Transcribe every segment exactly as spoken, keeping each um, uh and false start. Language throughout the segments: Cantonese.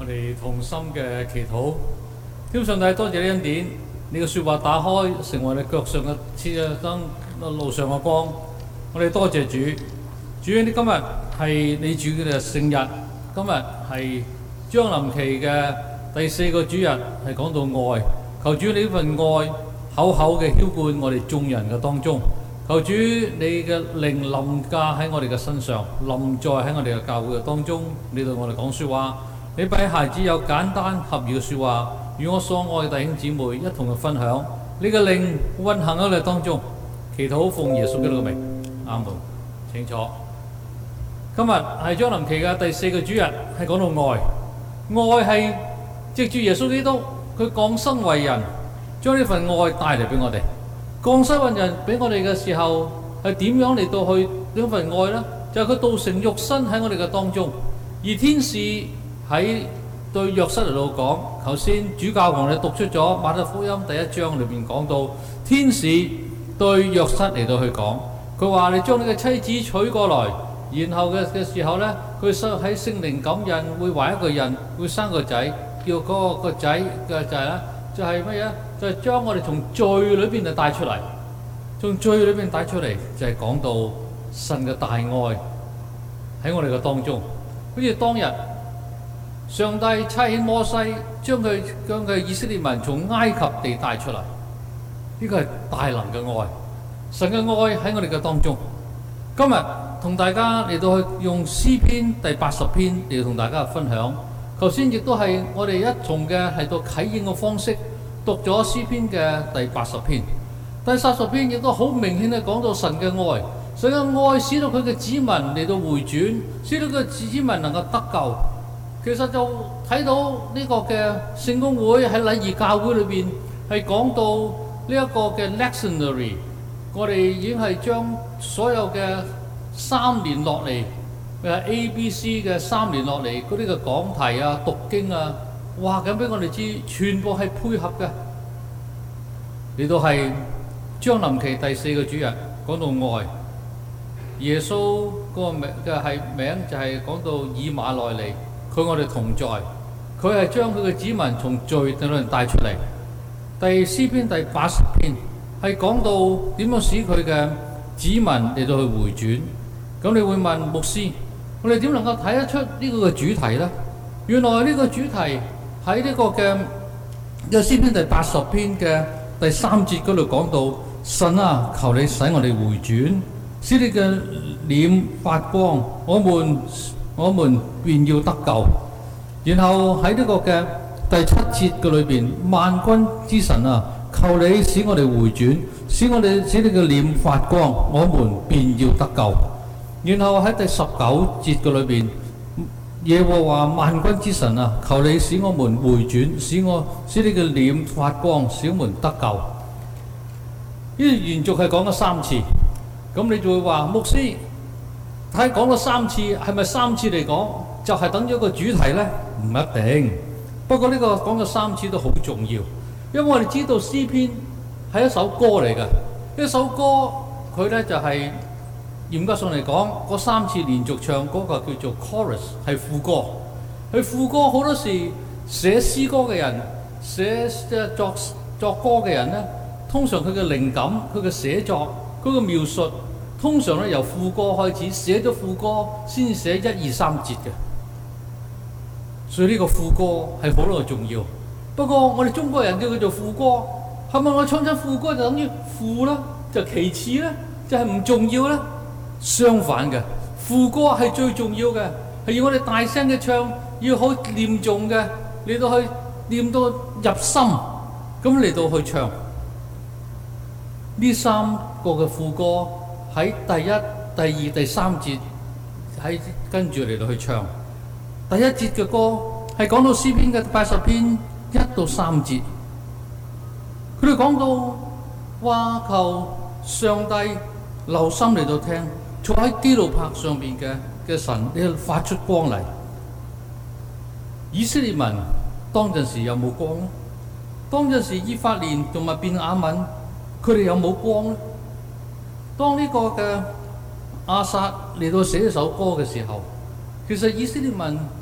我哋同心嘅祈禱。天上帝，多謝你恩典，你嘅説話打開，成為你腳上嘅車燈，路上嘅光。我哋多謝主，主你今日係你主嘅聖日，今日係將臨期嘅第四個主日，係講到愛。求主你呢份愛厚厚嘅澆灌我哋眾人嘅當中。求主你嘅靈臨駕喺我哋嘅身上，臨在喺我哋嘅教會嘅當中，你對我哋講説話。你俾孩子有簡單合宜嘅説話，與我所愛嘅弟兄姊妹一同嘅分享。你嘅靈運行喺我哋當中，祈禱奉耶穌基督嘅名，阿門。請坐。今日係將臨期嘅第四個主日，係講到愛。愛係藉住耶穌基督，佢降生為人，將呢份愛帶嚟俾我哋。降生為人俾我哋嘅時候，係點樣嚟到去呢份愛呢？就係、是、佢道成肉身喺我哋嘅當中，而天使喺對約瑟嚟到講，頭先主教同你讀出咗馬太福音第一章裏邊講到，天使對約瑟嚟到去講，佢話你將你嘅妻子娶過來，然後嘅嘅時候呢，佢喺聖靈感孕會懷一個人，會生個仔，叫嗰、那個個仔嘅就係咧，就係乜嘢？就係、是、將我哋從罪裏邊就帶出嚟，從罪裏邊帶出嚟，就係、是、講到神嘅大愛喺我哋嘅當中，好似當日。上帝差遣摩西將佢將佢以色列民從埃及地帶出嚟，呢個係大能嘅愛，神嘅愛喺我哋嘅當中。今日同大家嚟到去用詩篇第八十篇嚟同大家分享。頭先亦都係我哋一同嘅係到啟應嘅方式讀咗詩篇嘅第八十篇。第八十篇亦都好明顯嘅講到神嘅愛，神嘅愛使到佢嘅子民嚟到回轉，使到佢嘅子民能夠得救。其實就睇到呢個嘅聖公會喺禮儀教會裏邊係講到呢一個嘅 lectionary， 我哋已經係將所有嘅三年落嚟誒 A B C 嘅三年落嚟嗰啲嘅講題啊、讀經啊，話緊俾我哋知，全部係配合嘅。嚟到係將臨期第四個主日講到愛，耶穌嗰個名嘅係名就係講到以馬內利。佢我哋同在，佢係將佢嘅子民從罪裏面帶出嚟。第詩篇第八十篇係講到點樣使佢嘅子民嚟到去回轉。咁你會問牧師，我哋點能夠睇得出呢個嘅主題呢？原來呢個主題喺呢個嘅嘅詩篇第八十篇嘅第三節嗰度講到，神啊，求你使我哋回轉，使你嘅臉發光，我們。我們便要得救。然後喺呢個嘅第七節嘅裏邊，萬軍之神啊，求你使我哋回轉，使我哋使你嘅臉發光，我們便要得救。然後喺第十九節嘅裏邊，耶和華萬軍之神啊，求你使我們回轉，使我使你嘅臉發光，使我們得救。呢啲連續係講咗三次，咁你就會話牧師。睇講咗三次，係咪三次嚟講就係、是、等咗個主題呢？唔一定。不過呢個講咗三次都好重要，因為我哋知道詩篇係一首歌嚟嘅。一首歌佢呢就係、是、嚴格上嚟講，嗰三次連續唱嗰、那個叫做 chorus 係副歌。佢副歌好多時寫詩歌嘅人、寫作作歌嘅人呢，通常佢嘅靈感、佢嘅寫作、佢嘅描述。通常咧由副歌開始，寫咗副歌先寫一二三節嘅，所以呢個副歌係好耐重要。不過我哋中國人叫佢做副歌，係咪我唱親副歌就等於副啦？就其次咧，就係、是、唔重要咧？相反嘅，副歌係最重要嘅，係要我哋大聲嘅唱，要好念誦嘅，嚟到去念到入心，咁嚟到去唱呢三個嘅副歌。喺第一、第二、第三節，喺跟住嚟到去唱。第一節嘅歌係講到詩篇嘅八十篇一到三節，佢哋講到話求上帝留心嚟到聽，坐喺基路伯上邊嘅嘅神，你發出光嚟。以色列民當陣時有冇光呢？當陣時以法蓮同埋便雅憫，佢哋有冇光呢？當呢個嘅亞薩嚟到寫一首歌嘅時候，其實以色列民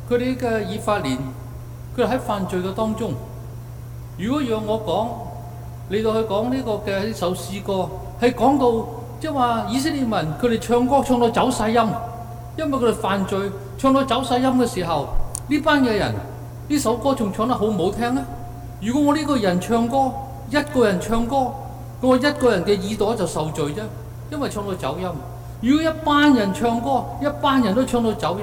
佢哋嘅以法蓮，佢哋喺犯罪嘅當中。如果讓我講，嚟到去講呢個嘅呢首詩歌，係講到即係話以色列民佢哋唱歌唱到走晒音，因為佢哋犯罪，唱到走晒音嘅時候，呢班嘅人呢首歌仲唱得好唔好聽呢？如果我呢個人唱歌，一個人唱歌，咁我一個人嘅耳朵就受罪啫，因為唱到走音。如果一班人唱歌，一班人都唱到走音，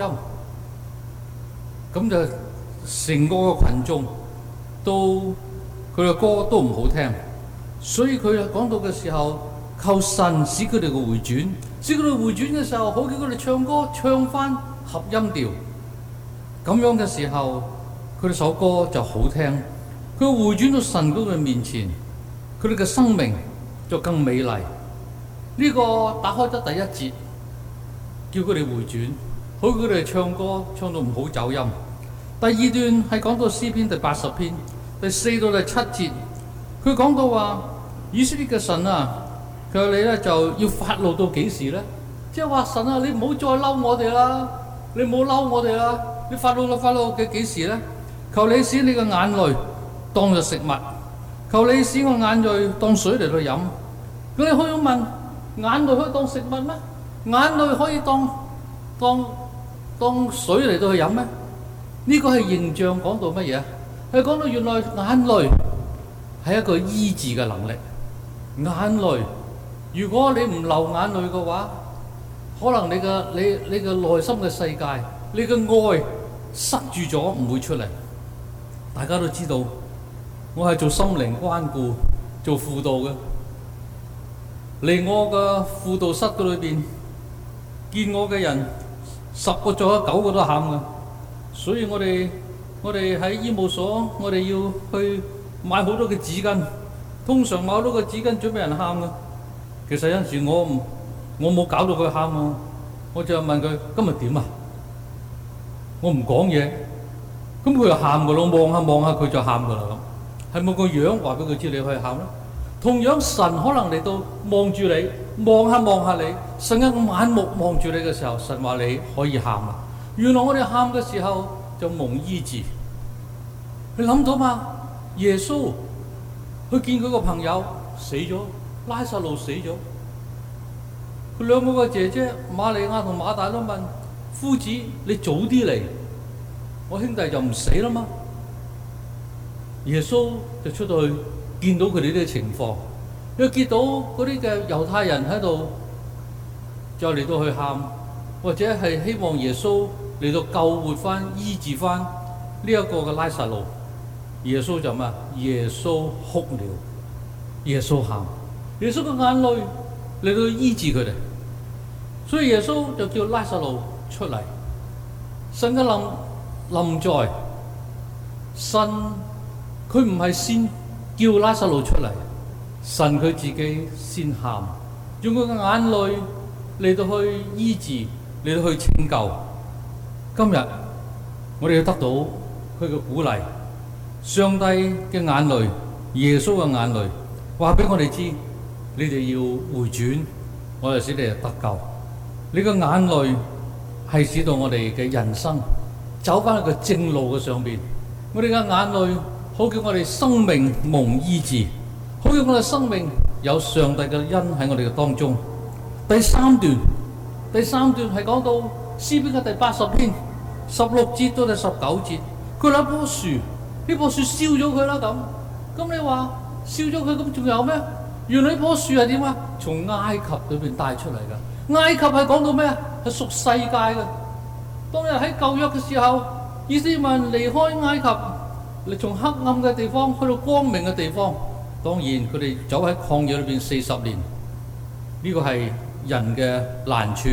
咁就成個嘅群眾都佢嘅歌都唔好聽。所以佢講到嘅時候，求神使佢哋嘅回轉，使佢哋回轉嘅時候，好叫佢哋唱歌唱翻合音調。咁樣嘅時候，佢哋首歌就好聽。佢回轉到神嗰個面前，佢哋嘅生命就更美麗。呢個打開咗第一節，叫佢哋回轉，好佢哋唱歌唱到唔好走音。第二段係講到詩篇第八十篇第四到第七節，佢講到話以色列嘅神啊，佢話你咧就要發怒到幾時咧？即係話神啊，你唔好再嬲我哋啦，你唔好嬲我哋啦，你發怒到發怒嘅幾時咧？求你使你嘅眼淚當作食物，求你使我眼淚當水嚟到飲。咁你可以問，眼淚可以當食物咩？眼淚可以當當當水嚟到去飲咩？呢個係形象講到乜嘢？係講到原來眼淚係一個醫治嘅能力。眼淚，如果你唔流眼淚嘅話，可能你嘅你你嘅內心嘅世界，你嘅愛塞住咗，唔會出嚟。大家都知道，我係做心靈關顧、做輔導嘅。嚟我嘅輔導室嗰裏邊見我嘅人，十個做咗九個都喊嘅。所以我哋我哋喺醫務所，我哋要去買好多嘅紙巾。通常買好多嘅紙巾準備人喊嘅。其實有陣時我唔我冇搞到佢喊喎，我就問佢今日點啊？我唔講嘢，咁佢就喊嘅咯。望下望下佢就喊嘅啦咁。係咪個樣話俾佢知你可以喊咧？同樣神可能嚟到望住你，望下望下你，神嘅眼目望住你嘅時候，神話你可以喊啦。原來我哋喊嘅時候就蒙醫治。你諗到嘛？耶穌去見佢個朋友死咗，拉撒路死咗，佢兩個個姐姐瑪利亞同馬大都問夫子：你早啲嚟，我兄弟就唔死啦嘛。耶穌就出到去見到佢哋呢啲情況，佢見到嗰啲嘅猶太人喺度，就嚟到去喊，或者係希望耶穌嚟到救活翻、醫治翻呢一個嘅拉撒路。耶穌就咩？耶穌哭了，耶穌喊，耶穌嘅眼淚嚟到醫治佢哋。所以耶穌就叫拉撒路出嚟。神嘅臨臨在，神佢唔係先叫拉撒路出嚟，神佢自己先喊，用佢嘅眼淚嚟到去醫治，嚟到去拯救。今日我哋要得到佢嘅鼓勵，上帝嘅眼淚，耶穌嘅眼淚，話俾我哋知，你哋要回轉，我哋使你哋得救。你嘅眼淚係使到我哋嘅人生走翻去個正路嘅上邊。我哋嘅眼淚好叫我哋生命蒙醫治，好叫我哋生命有上帝嘅恩喺我哋嘅當中。第三段，第三段係講到詩篇嘅第八十篇十六節到第十九節，佢有一棵樹，呢棵樹燒咗佢啦咁。咁你話燒咗佢咁仲有咩？原來呢棵樹係點啊？從埃及裏邊帶出嚟㗎。埃及係講到咩啊？係屬世界嘅。當日喺舊約嘅時候，以色列民離開埃及，嚟從黑暗嘅地方去到光明嘅地方。當然佢哋走喺曠野裏邊四十年，呢個係人嘅難處。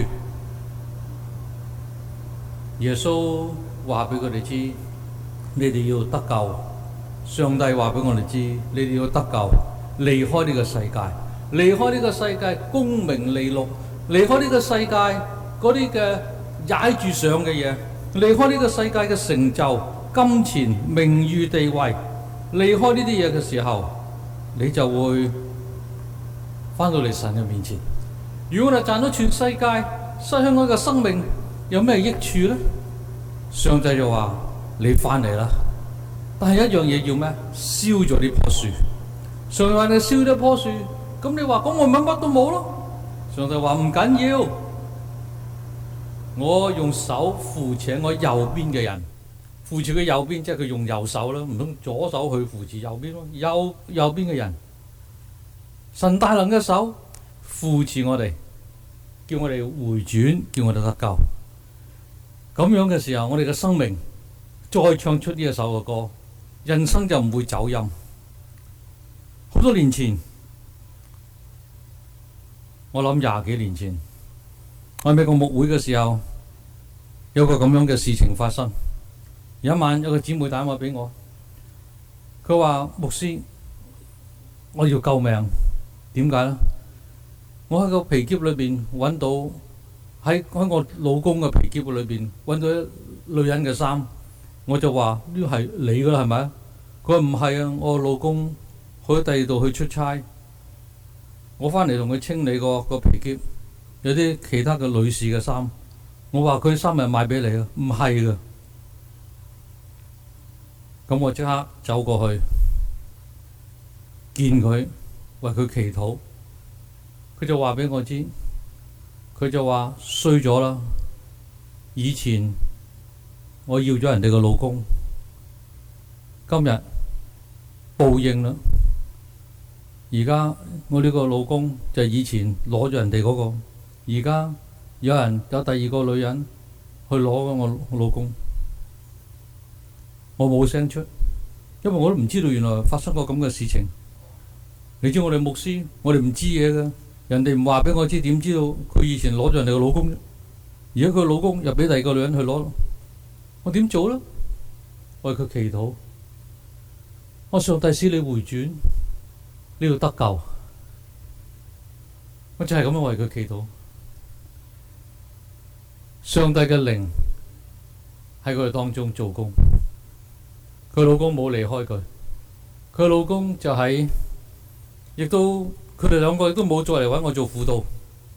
耶穌話俾佢哋知，你哋要得救。上帝話俾我哋知，你哋要得救，離開呢個世界，離開呢個世界功名利祿，離開呢個世界嗰啲嘅踩住上嘅嘢，離開呢個世界嘅成就、金錢、名譽、地位，離開呢啲嘢嘅時候，你就會翻到嚟神嘅面前。如果我哋賺到全世界，失去我嘅生命，有咩益處呢？ 上帝就話：你翻嚟啦！但係一樣嘢要咩？燒咗呢棵樹。上帝話：你燒咗棵樹，咁你話咁我咪乜都冇咯？上帝話唔緊要，我用手扶持我右邊嘅人，扶持佢右邊，即係佢用右手啦，唔通左手去扶持右邊咯？右右邊嘅人，神大能嘅手扶持我哋，叫我哋回轉，叫我哋得救。咁樣嘅時候，我哋嘅生命再唱出呢一首嘅歌，人生就唔會走音。好多年前，我諗廿幾年前，我喺美國牧會嘅時候，有個咁樣嘅事情發生。有一晚，有個姊妹打電話俾我，佢話：牧師，我要救命。點解呢？我喺個皮篋裏邊揾到，喺喺我老公嘅皮篋裏邊揾到一女人嘅衫，我就話：呢個係你㗎啦，係咪？佢話唔係啊，我老公去第二度去出差，我翻嚟同佢清理個個皮篋，有啲其他嘅女士嘅衫。我話佢衫係賣俾你啊，唔係㗎。咁我即刻走過去見佢，為佢祈禱。佢就話俾我知，佢就話衰咗啦。以前我要咗人哋個老公，今日報應啦。而家我呢個老公就係以前攞咗人哋嗰個，而家有人有第二個女人去攞咗我我老公。我冇聲出，因為我都唔知道原來發生過咁嘅事情。你知我哋牧師，我哋唔知嘢㗎。人哋唔話俾我知，點知道佢以前攞咗人哋個老公？而家佢老公又俾第二個女人去攞，我點做呢？為佢祈禱，我上帝使你回轉，你要得救。我就係咁樣為佢祈禱。上帝嘅靈喺佢哋當中做工，佢老公冇離開佢，佢老公就喺，亦都。佢哋兩個亦都冇再嚟揾我做輔導。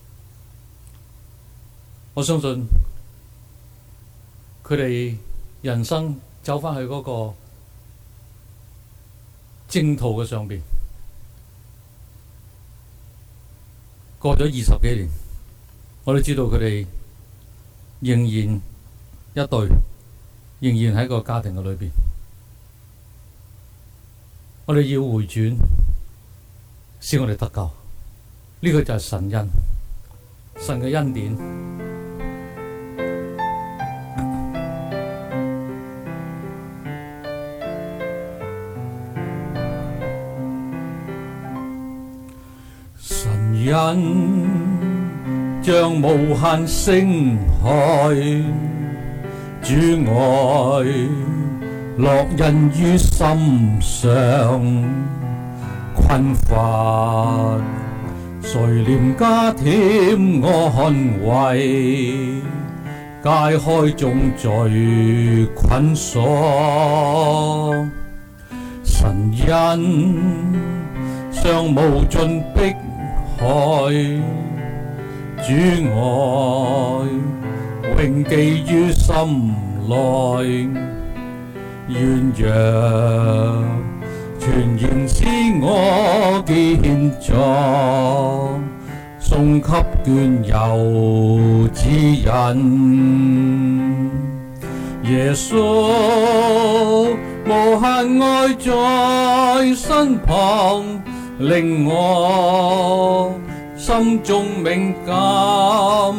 我相信佢哋人生走返去嗰個正途嘅上邊。過咗二十幾年，我都知道佢哋仍然一對，仍然喺個家庭嘅裏邊。我哋要回轉，使我哋得救，呢、這個就係神恩，神嘅恩典。神恩像無限星海，主愛烙印於心上。困乏垂簾加添安慰，解開眾罪捆鎖。神恩像無盡碧海，主愛永記於心內，願讓全然使我健壯，送給眷友之人。耶穌無限愛在身旁，令我心中敏感。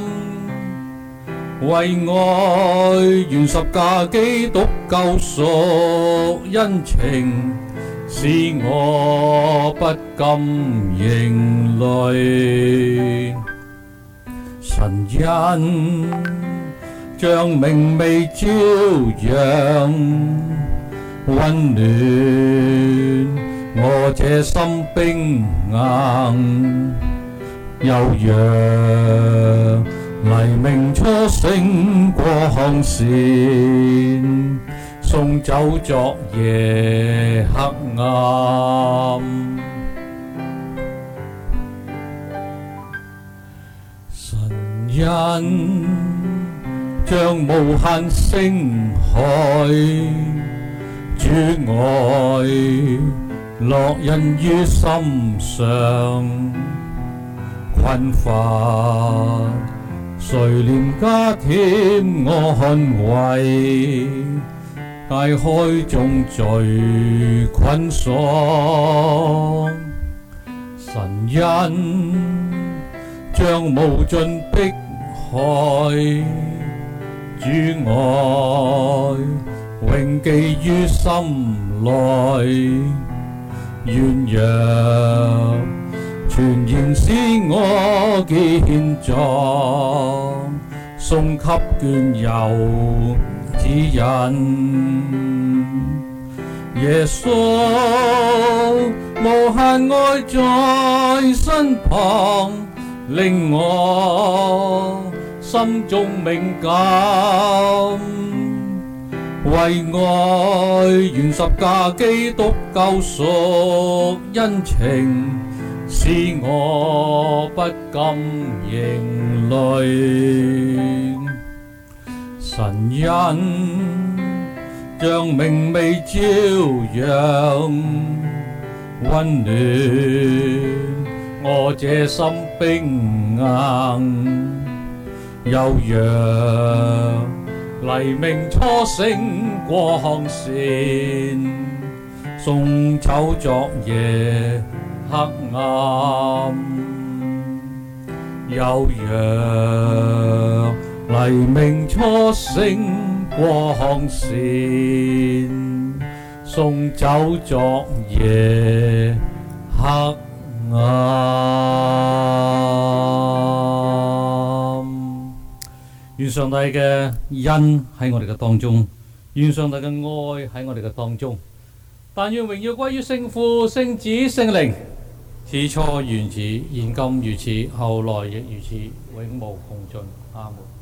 為愛原十架基督救贖恩情，使我不禁凝淚。神恩像明媚朝陽，溫暖我這心冰硬，又讓黎明初升光線，送走昨夜黑暗。神恩像無限星海，主愛烙印於心上，困乏誰憐加添安慰，解開眾罪捆綁，神恩將無盡迫害，主愛永記於心內，願讓全然使我堅壯，送給眷友指引。耶穌無限愛在身旁，令我心中明感，為愛原十架基督救贖恩情，使我不敢認淚。神恩像明媚照陽，溫暖我這心冰硬，又讓黎明初升光線，送走昨夜黑暗，又讓黎明初升光線，送走昨夜黑暗。願上帝嘅恩喺我哋嘅當中，願上帝嘅愛喺我哋嘅當中。但願榮耀歸於聖父、聖子、聖靈，起初原始，現今如此，後來亦如此，永無窮盡。阿門。